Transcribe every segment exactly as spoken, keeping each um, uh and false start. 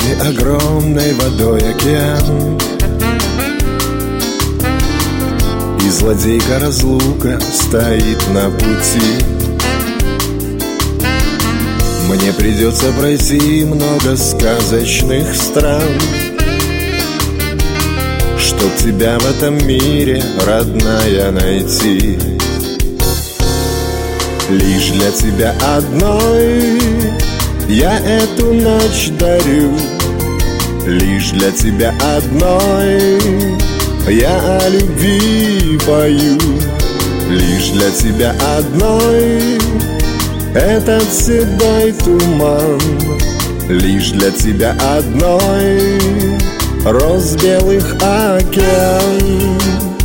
И огромной водой океан, и злодейка разлука стоит на пути. Мне придется пройти много сказочных стран, чтоб тебя в этом мире, родная, найти. Лишь для тебя одной я эту ночь дарю, лишь для тебя одной я о любви пою, лишь для тебя одной этот седой туман, лишь для тебя одной роз белых океан.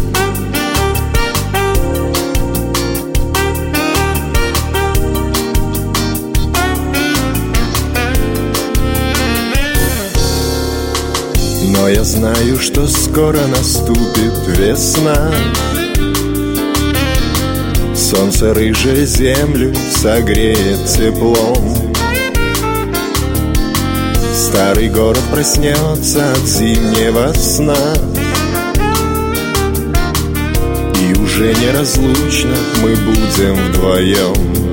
Но я знаю, что скоро наступит весна. Солнце рыжее землю согреет теплом. Старый город проснется от зимнего сна, и уже неразлучно мы будем вдвоем.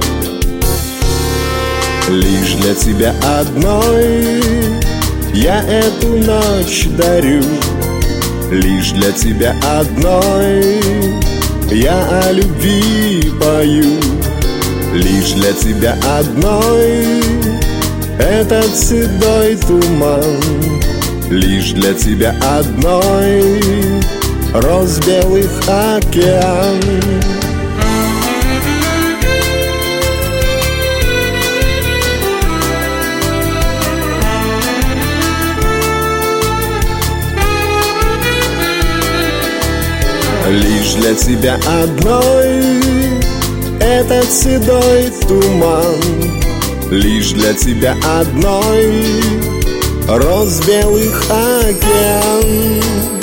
Лишь для тебя одной я эту ночь дарю, лишь для тебя одной я о любви пою, лишь для тебя одной этот седой туман, лишь для тебя одной роз белых океан. Лишь для тебя одной этот седой туман, лишь для тебя одной роз белых океан.